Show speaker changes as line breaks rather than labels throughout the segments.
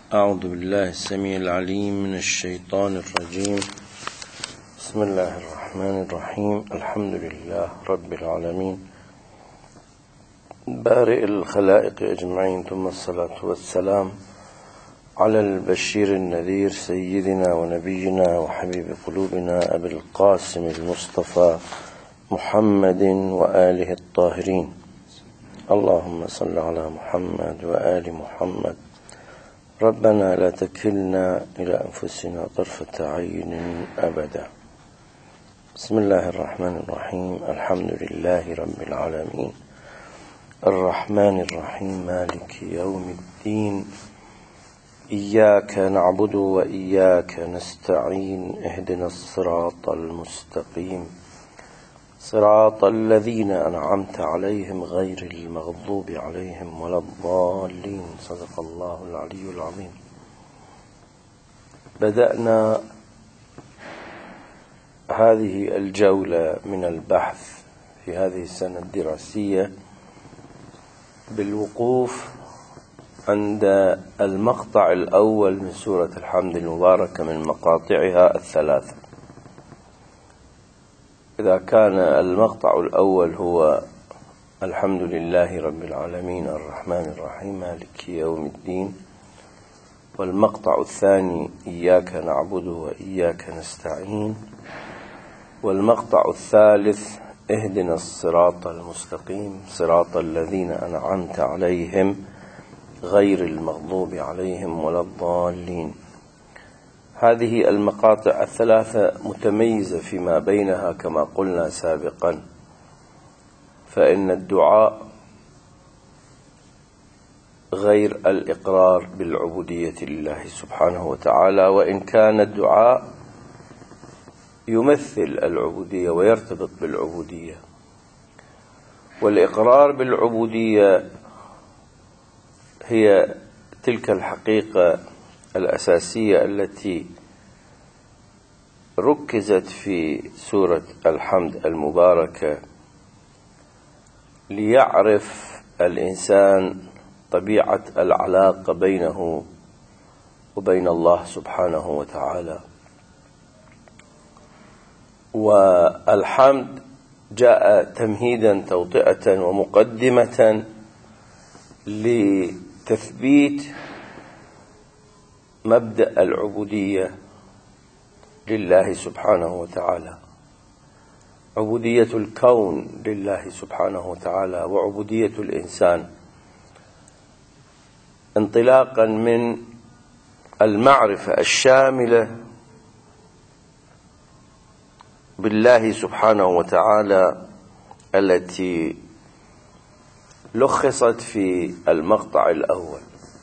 أعوذ بالله السميع العليم من الشيطان الرجيم. بسم الله الرحمن الرحيم. الحمد لله رب العالمين بارئ الخلائق أجمعين، ثم الصلاة والسلام على البشير النذير سيدنا ونبينا وحبيب قلوبنا أبي القاسم المصطفى محمد وآله الطاهرين. اللهم صل على محمد وآل محمد. ربنا لا تكلنا إلى أنفسنا طرفة عين أبدا. بسم الله الرحمن الرحيم. الحمد لله رب العالمين الرحمن الرحيم مالك يوم الدين. إياك نعبد وإياك نستعين. اهدنا الصراط المستقيم، صراط الذين أنعمت عليهم غير المغضوب عليهم ولا الضالين. صدق الله العلي العظيم. بدأنا هذه الجولة من البحث في هذه السنة الدراسية بالوقوف عند المقطع الأول من سورة الحمد المباركة من مقاطعها الثلاثة. إذا كان المقطع الأول هو الحمد لله رب العالمين الرحمن الرحيم مالك يوم الدين، والمقطع الثاني إياك نعبد وإياك نستعين، والمقطع الثالث اهدنا الصراط المستقيم صراط الذين أنعمت عليهم غير المغضوب عليهم ولا الضالين. هذه المقاطع الثلاثة متميزة فيما بينها كما قلنا سابقا، فإن الدعاء غير الإقرار بالعبودية لله سبحانه وتعالى، وإن كان الدعاء يمثل العبودية ويرتبط بالعبودية. والإقرار بالعبودية هي تلك الحقيقة الأساسية التي ركزت في سورة الحمد المباركة ليعرف الإنسان طبيعة العلاقة بينه وبين الله سبحانه وتعالى. والحمد جاء تمهيدا توطئة ومقدمة لتثبيت مبدأ العبودية لله سبحانه وتعالى، عبودية الكون لله سبحانه وتعالى وعبودية الإنسان، انطلاقا من المعرفة الشاملة بالله سبحانه وتعالى التي لخصت في المقطع الأول.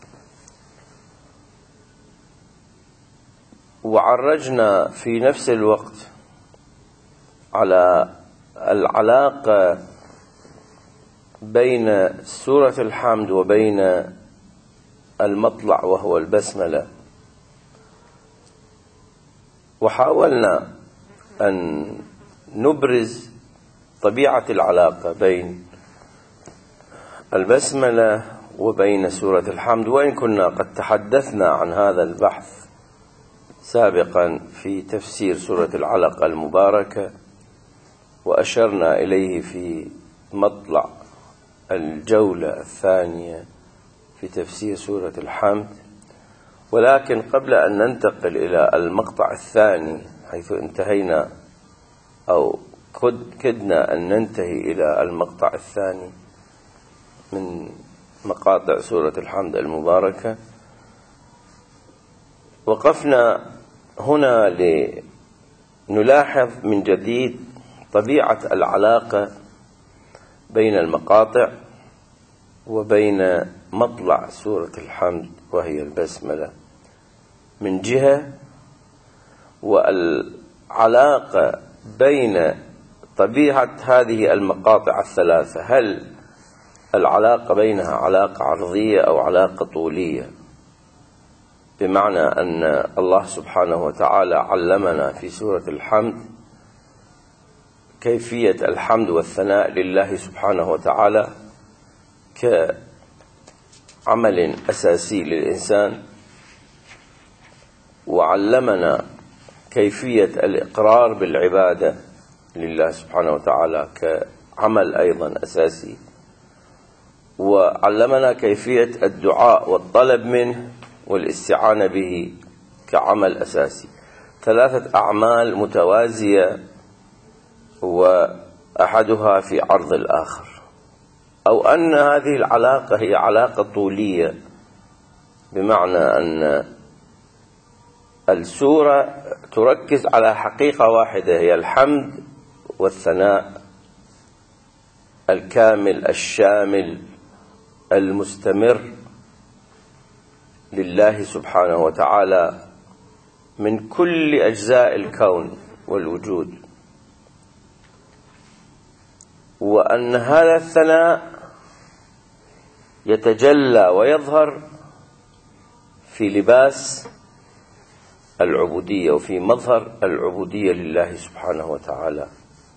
وعرجنا في نفس الوقت على العلاقة بين سورة الحمد وبين المطلع وهو البسملة، وحاولنا أن نبرز طبيعة العلاقة بين البسملة وبين سورة الحمد، وإن كنا قد تحدثنا عن هذا البحث سابقا في تفسير سورة العلق المباركة، وأشرنا إليه في مطلع الجولة الثانية في تفسير سورة الحمد. ولكن قبل أن ننتقل إلى المقطع الثاني حيث انتهينا أو كدنا أن ننتهي إلى المقطع الثاني من مقاطع سورة الحمد المباركة، وقفنا هنا لنلاحظ من جديد طبيعة العلاقة بين المقاطع وبين مطلع سورة الحمد وهي البسملة من جهة، والعلاقة بين طبيعة هذه المقاطع الثلاثة، هل العلاقة بينها علاقة عرضية أو علاقة طولية، بمعنى أن الله سبحانه وتعالى علمنا في سورة الحمد كيفية الحمد والثناء لله سبحانه وتعالى كعمل أساسي للإنسان، وعلمنا كيفية الإقرار بالعبادة لله سبحانه وتعالى كعمل أيضا أساسي، وعلمنا كيفية الدعاء والطلب منه والاستعانة به كعمل أساسي. 3 أعمال متوازية وأحدها في عرض الآخر، أو أن هذه العلاقة هي علاقة طولية، بمعنى أن السورة تركز على حقيقة واحدة هي الحمد والثناء الكامل الشامل المستمر لله سبحانه وتعالى من كل أجزاء الكون والوجود، وأن هذا الثناء يتجلى ويظهر في لباس العبودية وفي مظهر العبودية لله سبحانه وتعالى،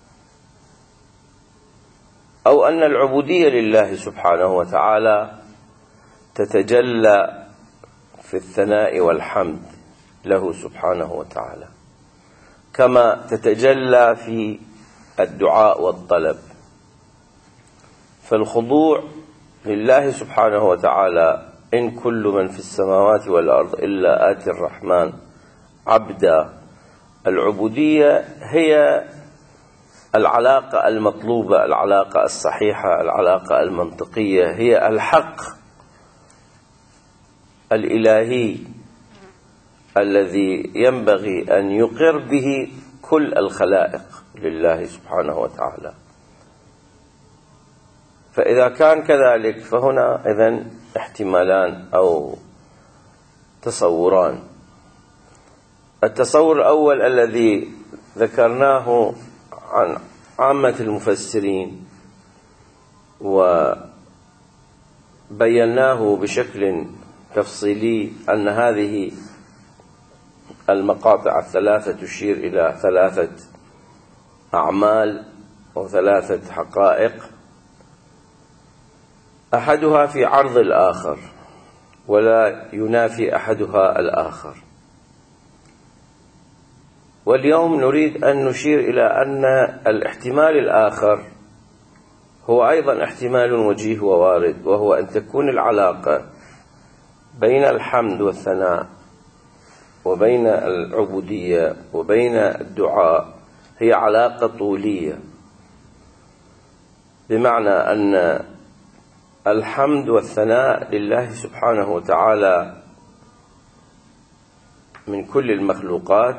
أو أن العبودية لله سبحانه وتعالى تتجلى في الثناء والحمد له سبحانه وتعالى، كما تتجلى في الدعاء والطلب. فالخضوع لله سبحانه وتعالى إن كل من في السماوات والأرض إلا آتي الرحمن عبدا، العبودية هي العلاقة المطلوبة، العلاقة الصحيحة، العلاقة المنطقية، هي الحق الإلهي الذي ينبغي أن يقر به كل الخلائق لله سبحانه وتعالى. فإذا كان كذلك فهنا إذن احتمالان أو تصوران. التصور الأول الذي ذكرناه عن عامة المفسرين وبيناه بشكل تفصيلي، أن هذه المقاطع الثلاثة تشير إلى 3 أعمال أو 3 حقائق، أحدها في عرض الآخر ولا ينافي أحدها الآخر. واليوم نريد أن نشير إلى أن الاحتمال الآخر هو أيضا احتمال وجيه ووارد، وهو أن تكون العلاقة بين الحمد والثناء وبين العبودية وبين الدعاء هي علاقة طولية، بمعنى أن الحمد والثناء لله سبحانه وتعالى من كل المخلوقات،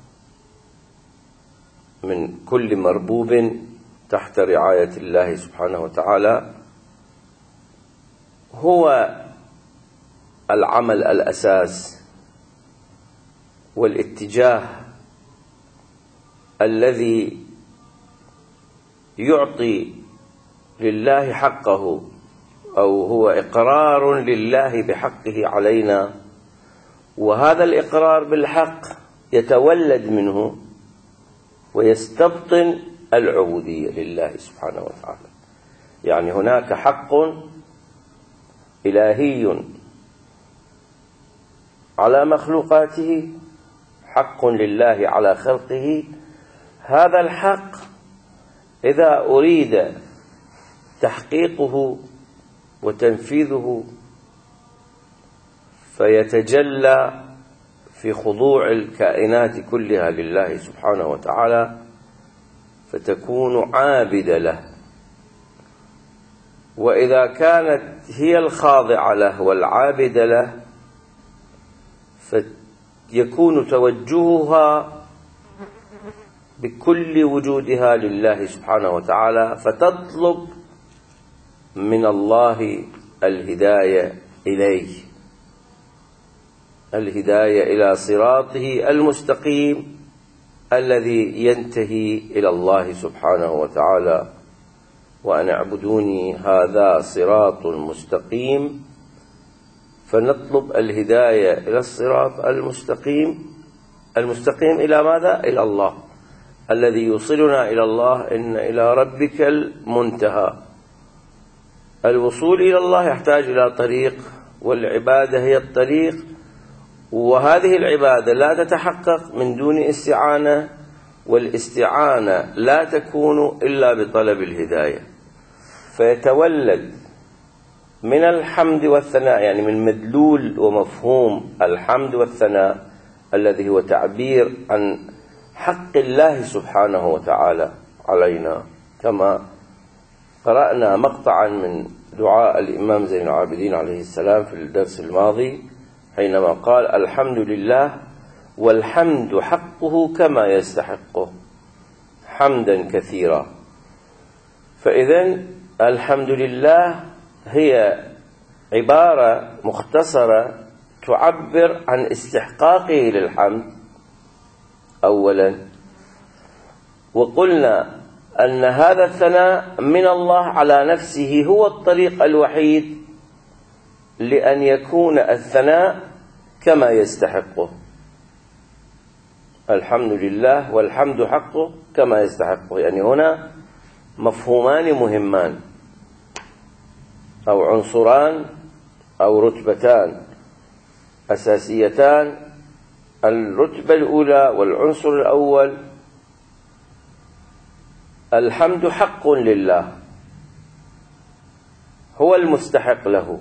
من كل مربوب تحت رعاية الله سبحانه وتعالى، هو العمل الأساس والاتجاه الذي يعطي لله حقه، أو هو إقرار لله بحقه علينا، وهذا الإقرار بالحق يتولد منه ويستبطن العبودية لله سبحانه وتعالى. يعني هناك حق إلهي على مخلوقاته، حق لله على خلقه. هذا الحق إذا أريد تحقيقه وتنفيذه فيتجلى في خضوع الكائنات كلها لله سبحانه وتعالى، فتكون عابدة له. وإذا كانت هي الخاضعة له والعابدة له فيكون توجهها بكل وجودها لله سبحانه وتعالى، فتطلب من الله الهداية إليه، الهداية إلى صراطه المستقيم الذي ينتهي إلى الله سبحانه وتعالى. وأن اعبدوني هذا صراط مستقيم، فنطلب الهداية إلى الصراط المستقيم. المستقيم إلى ماذا؟ إلى الله الذي يوصلنا إلى الله. إن إلى ربك المنتهى. الوصول إلى الله يحتاج إلى طريق، والعبادة هي الطريق، وهذه العبادة لا تتحقق من دون استعانة، والاستعانة لا تكون إلا بطلب الهداية. فيتولد من الحمد والثناء، يعني من مدلول ومفهوم الحمد والثناء الذي هو تعبير عن حق الله سبحانه وتعالى علينا، كما قرأنا مقطعا من دعاء الإمام زين العابدين عليه السلام في الدرس الماضي حينما قال: الحمد لله والحمد حقه كما يستحقه حمدا كثيرا. فإذن الحمد لله هي عبارة مختصرة تعبر عن استحقاقه للحمد أولا، وقلنا أن هذا الثناء من الله على نفسه هو الطريق الوحيد لأن يكون الثناء كما يستحقه. الحمد لله والحمد حقه كما يستحقه، يعني هنا مفهومان مهمان أو عنصران أو رتبتان أساسيتان. الرتبة الأولى والعنصر الأول: الحمد حق لله، هو المستحق له،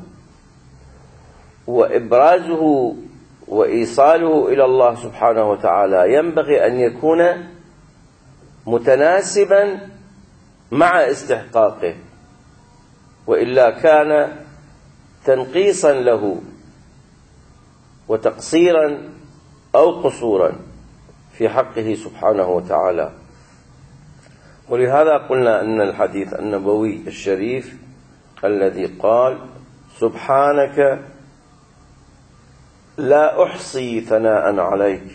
وإبرازه وإيصاله إلى الله سبحانه وتعالى ينبغي أن يكون متناسبا مع استحقاقه، وإلا كان تنقيصا له وتقصيرا أو قصورا في حقه سبحانه وتعالى. ولهذا قلنا أن الحديث النبوي الشريف الذي قال: سبحانك لا أحصي ثناء عليك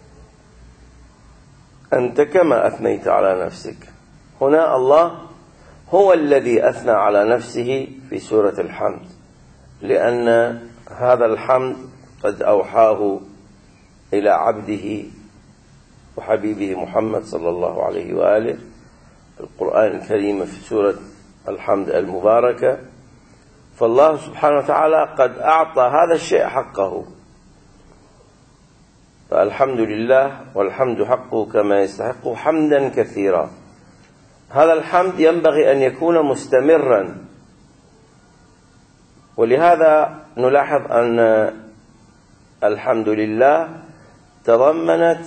أنت كما أثنيت على نفسك، هنا الله هو الذي أثنى على نفسه في سورة الحمد، لأن هذا الحمد قد أوحاه إلى عبده وحبيبه محمد صلى الله عليه وآله القرآن الكريم في سورة الحمد المباركة. فالله سبحانه وتعالى قد أعطى هذا الشيء حقه، فالحمد لله والحمد حقه كما يستحقه حمدا كثيرا. هذا الحمد ينبغي أن يكون مستمرا، ولهذا نلاحظ أن الحمد لله تضمنت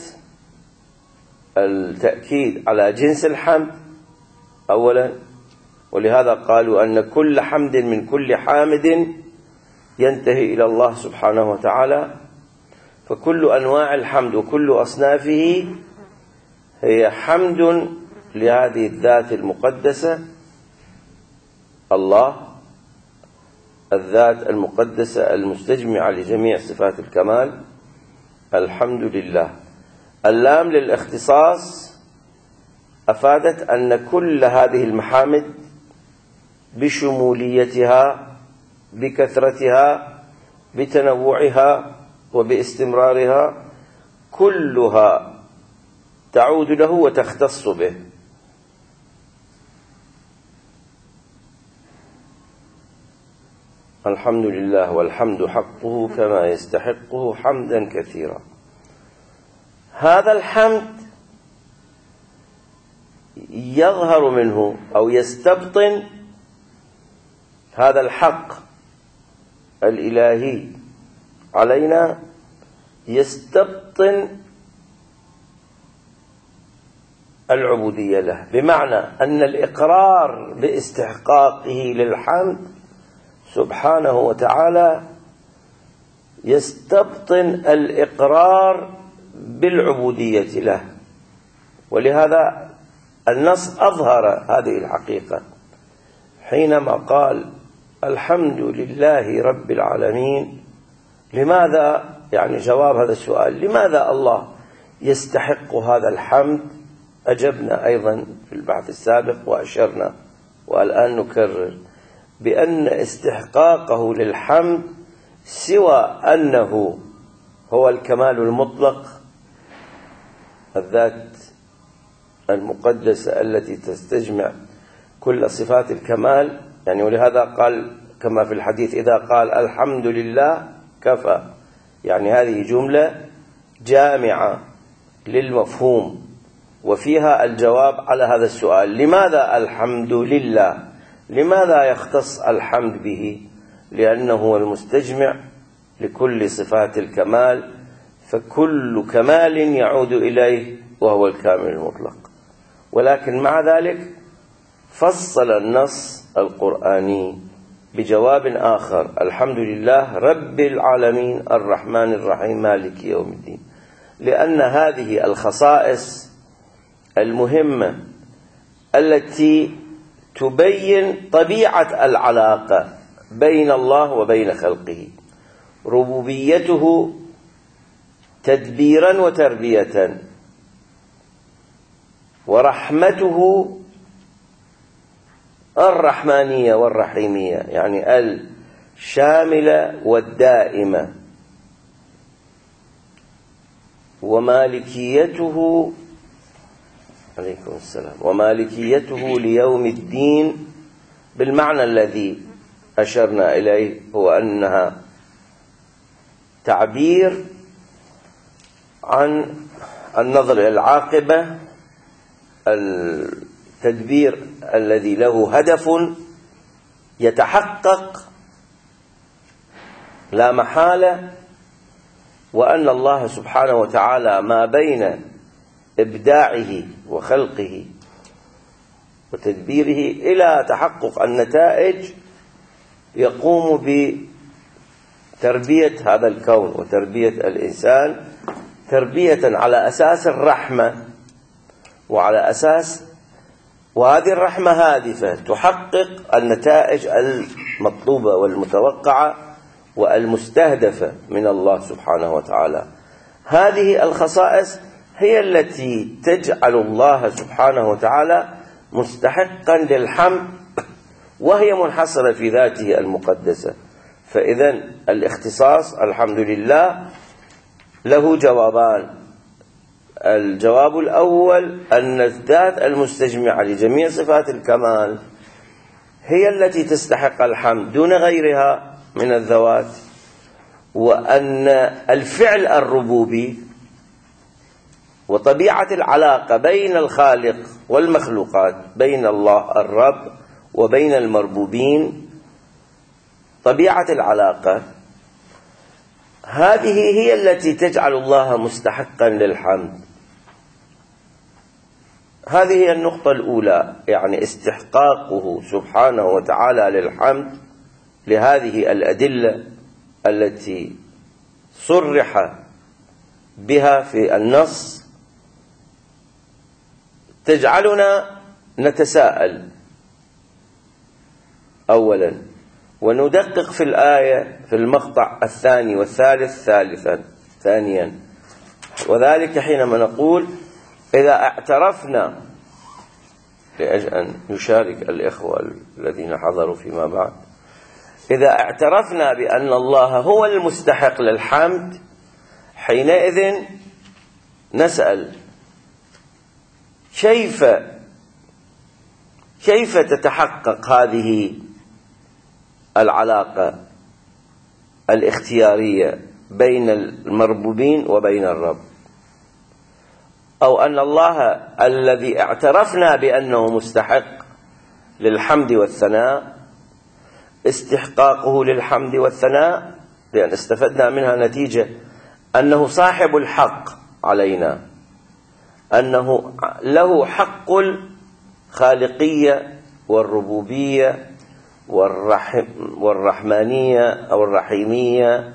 التأكيد على جنس الحمد أولا، ولهذا قالوا أن كل حمد من كل حامد ينتهي إلى الله سبحانه وتعالى، فكل أنواع الحمد وكل أصنافه هي حمد لهذه الذات المقدسة، الله الذات المقدسة المستجمعة لجميع صفات الكمال. الحمد لله. اللام للاختصاص أفادت أن كل هذه المحامد بشموليتها بكثرتها بتنوعها وباستمرارها كلها تعود له وتختص به. الحمد لله والحمد حقه كما يستحقه حمدا كثيرا. هذا الحمد يظهر منه أو يستبطن هذا الحق الإلهي علينا، يستبطن العبودية له، بمعنى أن الإقرار باستحقاقه للحمد سبحانه وتعالى يستبطن الإقرار بالعبودية له. ولهذا النص أظهر هذه الحقيقة حينما قال: الحمد لله رب العالمين. لماذا؟ يعني جواب هذا السؤال: لماذا الله يستحق هذا الحمد؟ أجبنا أيضا في البحث السابق وأشرنا والآن نكرر بأن استحقاقه للحمد سوى أنه هو الكمال المطلق، الذات المقدسة التي تستجمع كل صفات الكمال، يعني ولهذا قال كما في الحديث: إذا قال الحمد لله كفى، يعني هذه جملة جامعة للمفهوم، وفيها الجواب على هذا السؤال: لماذا الحمد لله؟ لماذا يختص الحمد به؟ لأنه هو المستجمع لكل صفات الكمال، فكل كمال يعود إليه وهو الكامل المطلق. ولكن مع ذلك فصل النص القرآني بجواب آخر: الحمد لله رب العالمين الرحمن الرحيم مالك يوم الدين، لأن هذه الخصائص المهمة التي تبين طبيعة العلاقة بين الله وبين خلقه: ربوبيته تدبيرا وتربية، ورحمته الرحمانية والرحيمية، يعني الشاملة والدائمة، ومالكيته عليكم السلام ومالكيته ليوم الدين بالمعنى الذي أشرنا إليه، هو أنها تعبير عن النظر إلى العاقبة، التدبير الذي له هدف يتحقق لا محالة، وأن الله سبحانه وتعالى ما بين إبداعه وخلقه وتدبيره إلى تحقق النتائج يقوم بتربية هذا الكون وتربية الإنسان تربية على أساس الرحمة، وعلى أساس وهذه الرحمة هادفة تحقق النتائج المطلوبة والمتوقعة والمستهدفة من الله سبحانه وتعالى. هذه الخصائص هي التي تجعل الله سبحانه وتعالى مستحقا للحمد، وهي منحصرة في ذاته المقدسة. فإذا الاختصاص الحمد لله له جوابان: الجواب الأول أن الذات المستجمعة لجميع صفات الكمال هي التي تستحق الحمد دون غيرها من الذوات، وأن الفعل الربوبي وطبيعة العلاقة بين الخالق والمخلوقات، بين الله الرب وبين المربوبين، طبيعة العلاقة هذه هي التي تجعل الله مستحقا للحمد. هذه هي النقطة الأولى، يعني استحقاقه سبحانه وتعالى للحمد لهذه الأدلة التي صرح بها في النص، تجعلنا نتساءل أولا وندقق في الآية في المقطع الثاني والثالث ثانيا، وذلك حينما نقول إذا اعترفنا، لأجل أن يشارك الإخوة الذين حضروا فيما بعد، إذا اعترفنا بأن الله هو المستحق للحمد، حينئذ نسأل كيف تتحقق هذه العلاقة الاختيارية بين المربوبين وبين الرب، أو أن الله الذي اعترفنا بأنه مستحق للحمد والثناء، استحقاقه للحمد والثناء، لأن استفدنا منها نتيجة أنه صاحب الحق علينا، أنه له حق الخالقية والربوبية والرحمانية أو الرحيمية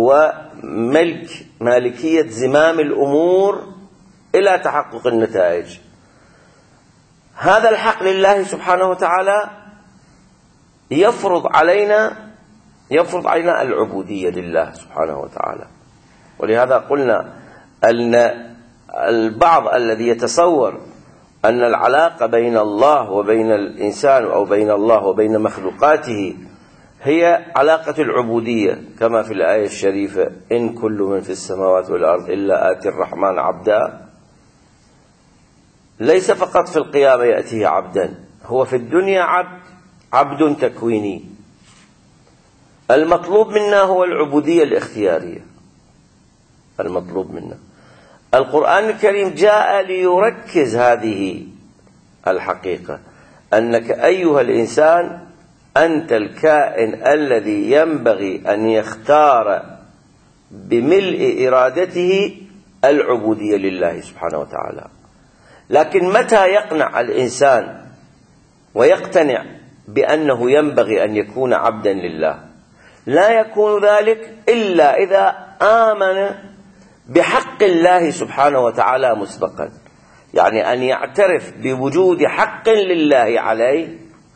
ومالكية زمام الأمور إلى تحقق النتائج. هذا الحق لله سبحانه وتعالى يفرض علينا العبودية لله سبحانه وتعالى. ولهذا قلنا أن البعض الذي يتصور أن العلاقة بين الله وبين الإنسان أو بين الله وبين مخلوقاته هي علاقة العبودية، كما في الآية الشريفة: إن كل من في السماوات والأرض إلا آتي الرحمن عبدا. ليس فقط في القيامة يأتيه عبدا، هو في الدنيا عبد تكويني. المطلوب منا هو العبودية الاختيارية، المطلوب منا. القرآن الكريم جاء ليركز هذه الحقيقة، أنك أيها الإنسان أنت الكائن الذي ينبغي أن يختار بملء إرادته العبودية لله سبحانه وتعالى. لكن متى يقنع الإنسان ويقتنع بأنه ينبغي أن يكون عبدا لله؟ لا يكون ذلك إلا إذا آمن بحق الله سبحانه وتعالى مسبقا، يعني أن يعترف بوجود حق لله عليه،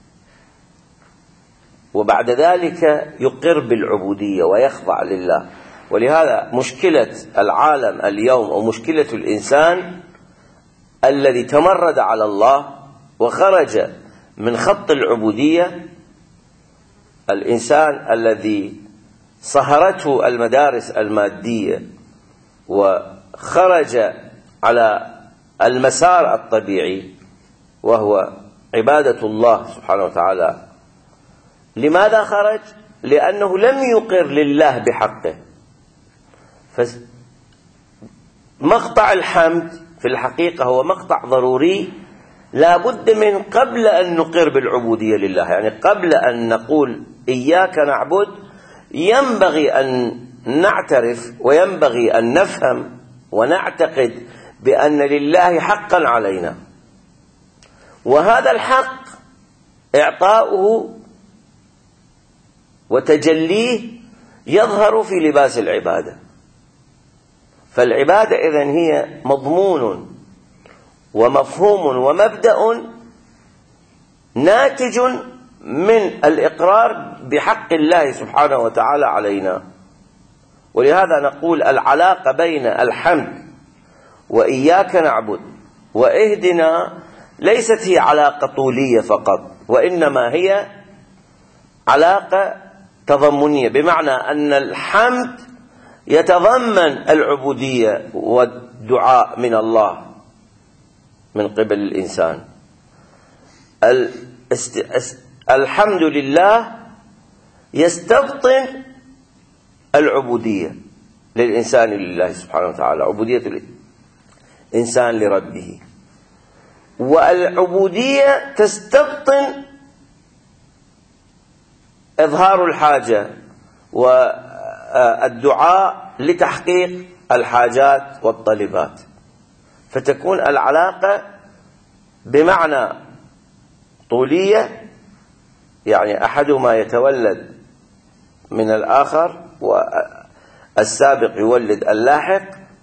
وبعد ذلك يقر بالعبودية ويخضع لله. ولهذا مشكلة العالم اليوم ومشكلة الإنسان الذي تمرد على الله وخرج من خط العبودية، الإنسان الذي صهرته المدارس المادية وخرج على المسار الطبيعي وهو عبادة الله سبحانه وتعالى. لماذا خرج؟ لأنه لم يقر لله بحقه. فمقطع الحمد في الحقيقة هو مقطع ضروري لا بد من قبل أن نقر بالعبودية لله. يعني قبل أن نقول إياك نعبد ينبغي أن نعترف وينبغي أن نفهم ونعتقد بأن لله حقا علينا، وهذا الحق إعطاؤه وتجليه يظهر في لباس العبادة. فالعبادة إذن هي مضمون ومفهوم ومبدأ ناتج من الإقرار بحق الله سبحانه وتعالى علينا. ولهذا نقول العلاقة بين الحمد وإياك نعبد واهدنا ليست هي علاقة طولية فقط، وإنما هي علاقة تضمنية، بمعنى أن الحمد يتضمن العبودية والدعاء من الله من قبل الإنسان. الحمد لله يستبطن العبودية للإنسان لله سبحانه وتعالى، عبودية الإنسان لربه، والعبودية تستبطن إظهار الحاجة والدعاء لتحقيق الحاجات والطلبات، فتكون العلاقة بمعنى طولية، يعني أحدهما يتولد من الآخر والسابق يولد اللاحق.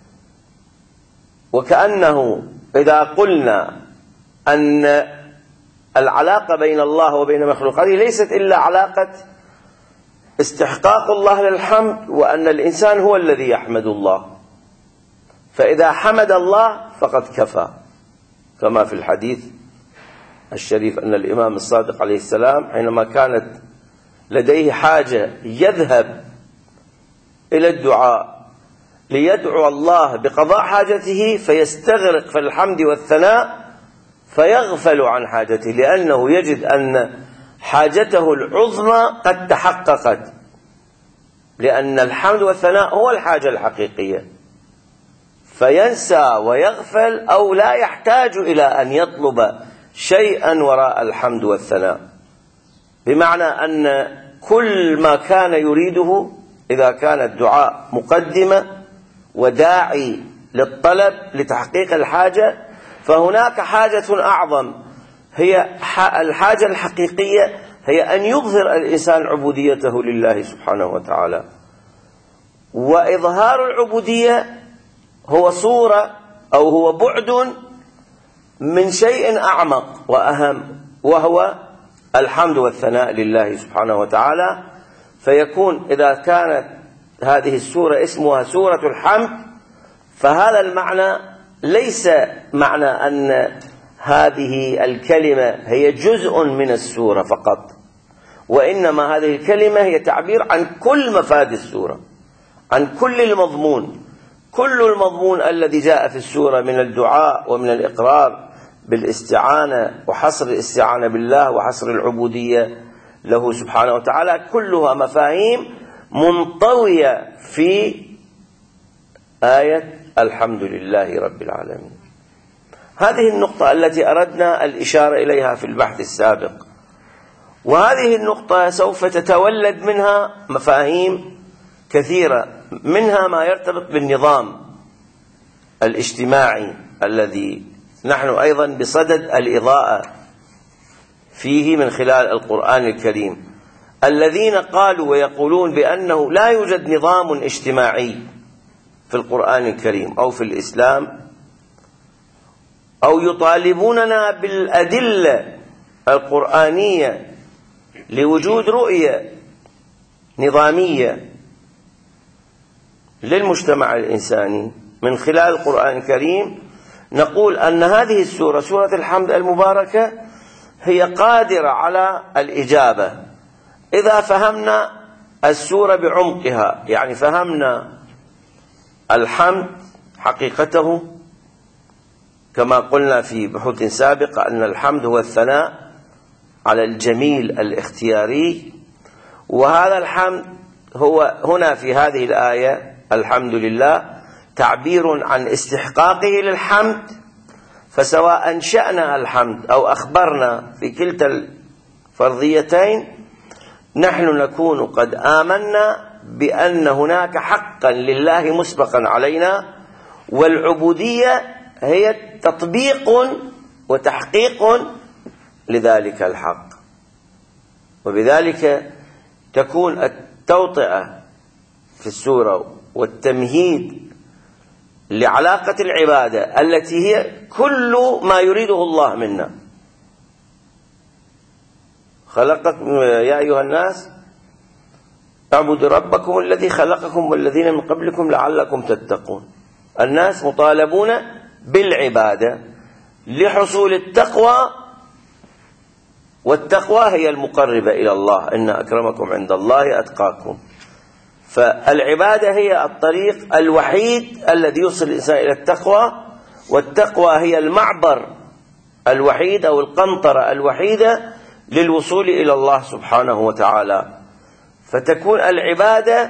وكأنه إذا قلنا أن العلاقة بين الله وبين مخلوقاته ليست إلا علاقة استحقاق الله للحمد، وأن الإنسان هو الذي يحمد الله، فإذا حمد الله فقد كفى، كما في الحديث الشريف أن الإمام الصادق عليه السلام حينما كانت لديه حاجة يذهب إلى الدعاء ليدعو الله بقضاء حاجته، فيستغرق في الحمد والثناء فيغفل عن حاجته، لأنه يجد أن حاجته العظمى قد تحققت، لأن الحمد والثناء هو الحاجة الحقيقية، فينسى ويغفل أو لا يحتاج إلى أن يطلب شيئا وراء الحمد والثناء، بمعنى أن كل ما كان يريده إذا كان الدعاء مقدمة وداعي للطلب لتحقيق الحاجة، فهناك حاجة أعظم هي الحاجة الحقيقية، هي أن يظهر الإنسان عبوديته لله سبحانه وتعالى. وإظهار العبودية هو صورة أو هو بعد من شيء أعمق وأهم، وهو الحمد والثناء لله سبحانه وتعالى. فيكون إذا كانت هذه السورة اسمها سورة الحمد، فهذا المعنى ليس معنى أن هذه الكلمة هي جزء من السورة فقط، وإنما هذه الكلمة هي تعبير عن كل مفاد السورة، عن كل المضمون، كل المضمون الذي جاء في السورة من الدعاء ومن الإقرار بالاستعانة وحصر الاستعانة بالله وحصر العبودية له سبحانه وتعالى، كلها مفاهيم منطوية في آية الحمد لله رب العالمين. هذه النقطة التي أردنا الإشارة إليها في البحث السابق، وهذه النقطة سوف تتولد منها مفاهيم كثيرة، منها ما يرتبط بالنظام الاجتماعي الذي نحن أيضا بصدد الإضاءة فيه من خلال القرآن الكريم. الذين قالوا ويقولون بأنه لا يوجد نظام اجتماعي في القرآن الكريم أو في الإسلام، أو يطالبوننا بالأدلة القرآنية لوجود رؤية نظامية للمجتمع الإنساني من خلال القرآن الكريم، نقول أن هذه السورة، سورة الحمد المباركة، هي قادرة على الإجابة إذا فهمنا السورة بعمقها. يعني فهمنا الحمد حقيقته، كما قلنا في بحوث سابقة أن الحمد هو الثناء على الجميل الاختياري، وهذا الحمد هو هنا في هذه الآية الحمد لله تعبير عن استحقاقه للحمد. فسواء أنشأنا الحمد أو أخبرنا في كلتا الفرضيتين، نحن نكون قد آمنا بأن هناك حقا لله مسبقا علينا، والعبودية هي تطبيق وتحقيق لذلك الحق. وبذلك تكون التوطئة في السورة والتمهيد لعلاقة العبادة التي هي كل ما يريده الله منا. خلقكم يا أيها الناس اعبدوا ربكم الذي خلقكم والذين من قبلكم لعلكم تتقون. الناس مطالبون بالعبادة لحصول التقوى، والتقوى هي المقربة إلى الله، إن أكرمكم عند الله أتقاكم. فالعبادة هي الطريق الوحيد الذي يوصل الإنسان إلى التقوى، والتقوى هي المعبر الوحيد أو القنطرة الوحيدة للوصول إلى الله سبحانه وتعالى. فتكون العبادة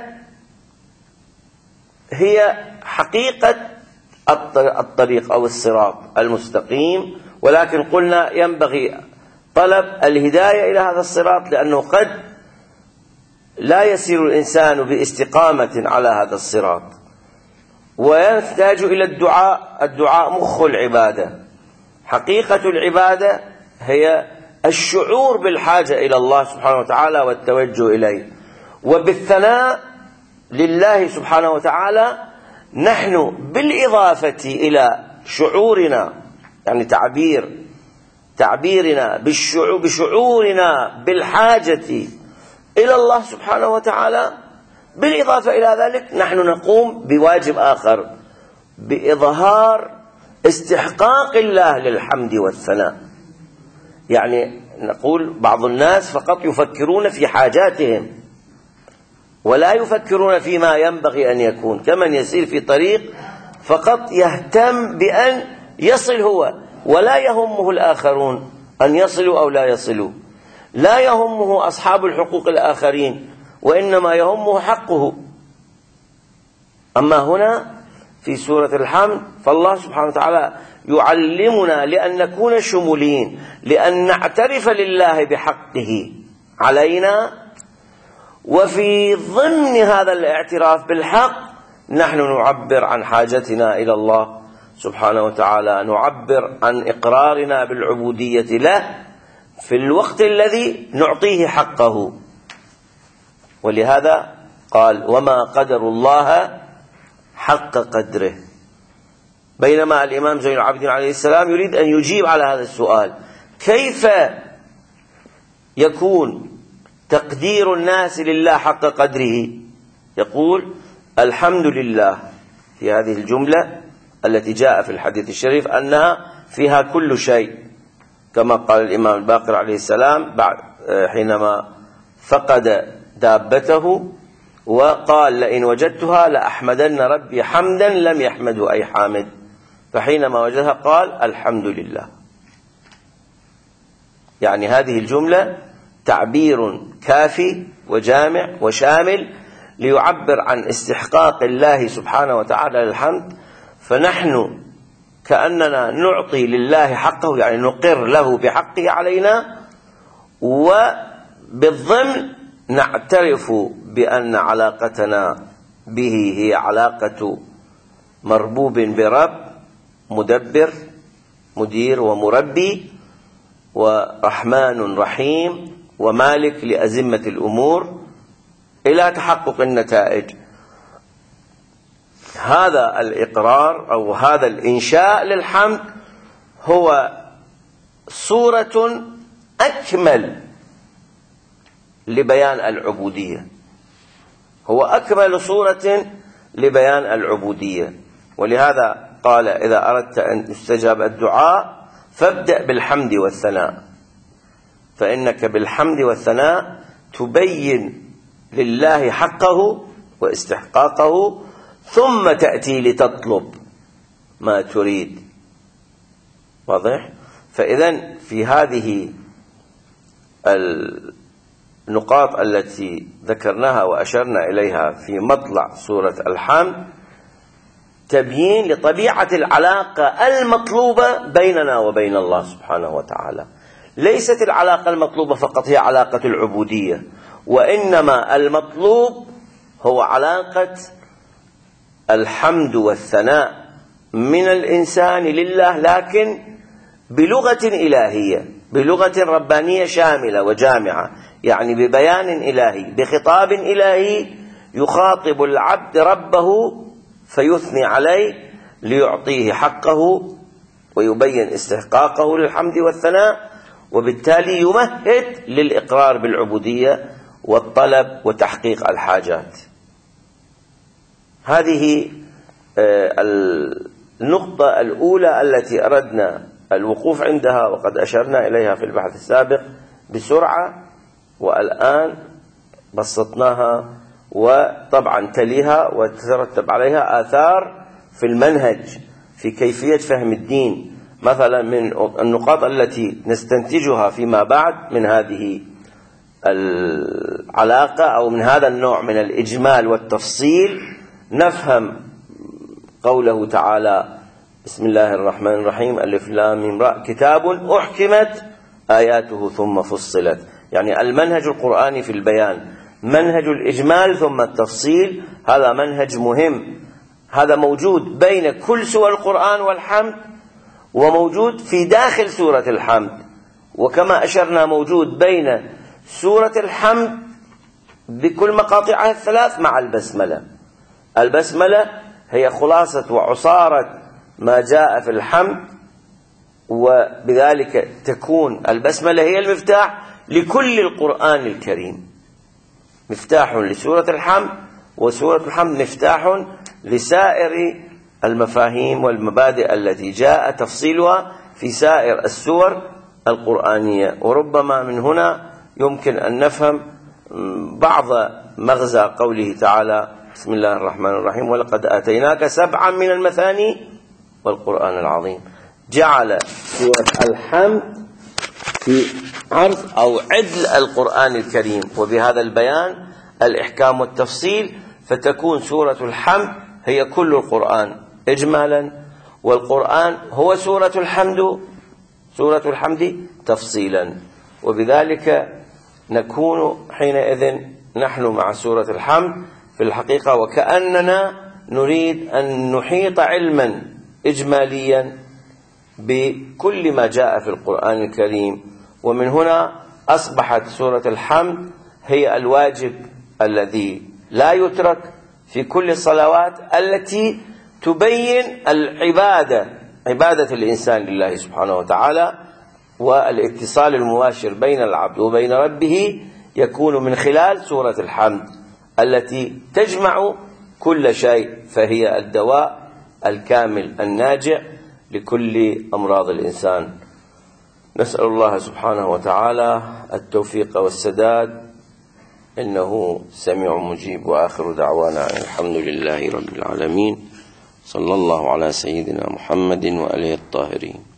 هي حقيقة الطريق أو الصراط المستقيم، ولكن قلنا ينبغي طلب الهداية إلى هذا الصراط، لأنه قد لا يسير الإنسان باستقامة على هذا الصراط، ويحتاج إلى الدعاء. الدعاء مخ العبادة. حقيقة العبادة هي الشعور بالحاجة إلى الله سبحانه وتعالى والتوجه إليه، وبالثناء لله سبحانه وتعالى نحن بالإضافة إلى شعورنا، يعني تعبيرنا بشعورنا بالحاجة إلى الله سبحانه وتعالى، بالإضافة إلى ذلك نحن نقوم بواجب آخر، بإظهار استحقاق الله للحمد والثناء. يعني نقول بعض الناس فقط يفكرون في حاجاتهم ولا يفكرون فيما ينبغي أن يكون، كمن يسير في طريق فقط يهتم بأن يصل هو، ولا يهمه الآخرون أن يصلوا أو لا يصلوا، لا يهمه أصحاب الحقوق الآخرين، وإنما يهمه حقه. أما هنا في سورة الحمد فالله سبحانه وتعالى يعلمنا لأن نكون شمولين، لأن نعترف لله بحقه علينا، وفي ضمن هذا الاعتراف بالحق نحن نعبر عن حاجتنا إلى الله سبحانه وتعالى، نعبر عن إقرارنا بالعبودية له في الوقت الذي نعطيه حقه. ولهذا قال وما قدر الله حق قدره. بينما الإمام زين العابدين عليه السلام يريد أن يجيب على هذا السؤال: كيف يكون تقدير الناس لله حق قدره؟ يقول الحمد لله في هذه الجملة التي جاء في الحديث الشريف أنها فيها كل شيء، كما قال الإمام الباقر عليه السلام حينما فقد دابته وقال لئن وجدتها لأحمدن ربي حمدا لم يحمده أي حامد، فحينما وجدها قال الحمد لله. يعني هذه الجملة تعبير كافي وجامع وشامل ليعبر عن استحقاق الله سبحانه وتعالى للحمد، فنحن كأننا نعطي لله حقه، يعني نقر له بحقه علينا، وبالضمن نعترف بأن علاقتنا به هي علاقة مربوب برب مدبر مدير ومربي ورحمن رحيم ومالك لأزمة الأمور إلى تحقق النتائج. هذا الإقرار أو هذا الإنشاء للحمد هو صورة أكمل لبيان العبودية، هو أكمل صورة لبيان العبودية. ولهذا قال: إذا أردت أن يستجاب الدعاء فابدأ بالحمد والثناء، فإنك بالحمد والثناء تبين لله حقه واستحقاقه، ثم تأتي لتطلب ما تريد. واضح؟ فإذن في هذه النقاط التي ذكرناها وأشرنا إليها في مطلع سورة الحمد تبيين لطبيعة العلاقة المطلوبة بيننا وبين الله سبحانه وتعالى. ليست العلاقة المطلوبة فقط هي علاقة العبودية، وإنما المطلوب هو علاقة الحمد والثناء من الإنسان لله، لكن بلغة إلهية، بلغة ربانية شاملة وجامعة، يعني ببيان إلهي، بخطاب إلهي يخاطب العبد ربه فيثني عليه ليعطيه حقه ويبين استحقاقه للحمد والثناء، وبالتالي يمهد للإقرار بالعبودية والطلب وتحقيق الحاجات. هذه النقطة الأولى التي أردنا الوقوف عندها، وقد أشرنا إليها في البحث السابق بسرعة، والآن بسطناها، وطبعا تليها وتترتب عليها آثار في المنهج في كيفية فهم الدين. مثلا من النقاط التي نستنتجها فيما بعد من هذه العلاقة أو من هذا النوع من الإجمال والتفصيل، نفهم قوله تعالى: بسم الله الرحمن الرحيم، ألف لام ميم راء، كتاب أحكمت آياته ثم فصلت. يعني المنهج القرآني في البيان، منهج الإجمال ثم التفصيل، هذا منهج مهم. هذا موجود بين كل سور القرآن والحمد، وموجود في داخل سورة الحمد، وكما أشرنا موجود بين سورة الحمد بكل مقاطعها الثلاث مع البسملة. البسملة هي خلاصة وعصارة ما جاء في الحمد، وبذلك تكون البسملة هي المفتاح لكل القرآن الكريم، مفتاح لسورة الحمد، وسورة الحمد مفتاح لسائر المفاهيم والمبادئ التي جاء تفصيلها في سائر السور القرآنية. وربما من هنا يمكن أن نفهم بعض مغزى قوله تعالى: بسم الله الرحمن الرحيم، ولقد آتيناك 7 من المثاني والقرآن العظيم. جعل سورة الحمد في عرض أو عدل القرآن الكريم، وبهذا البيان الإحكام والتفصيل، فتكون سورة الحمد هي كل القرآن إجمالا، والقرآن هو سورة الحمد تفصيلا. وبذلك نكون حينئذ نحن مع سورة الحمد في الحقيقة وكأننا نريد أن نحيط علما إجماليا بكل ما جاء في القرآن الكريم. ومن هنا أصبحت سورة الحمد هي الواجب الذي لا يترك في كل الصلوات التي تبين العبادة، عبادة الإنسان لله سبحانه وتعالى، والاتصال المباشر بين العبد وبين ربه يكون من خلال سورة الحمد التي تجمع كل شيء، فهي الدواء الكامل الناجع لكل أمراض الإنسان. نسأل الله سبحانه وتعالى التوفيق والسداد، إنه سميع مجيب. وآخر دعوانا الحمد لله رب العالمين، صلى الله على سيدنا محمد وآله الطاهرين.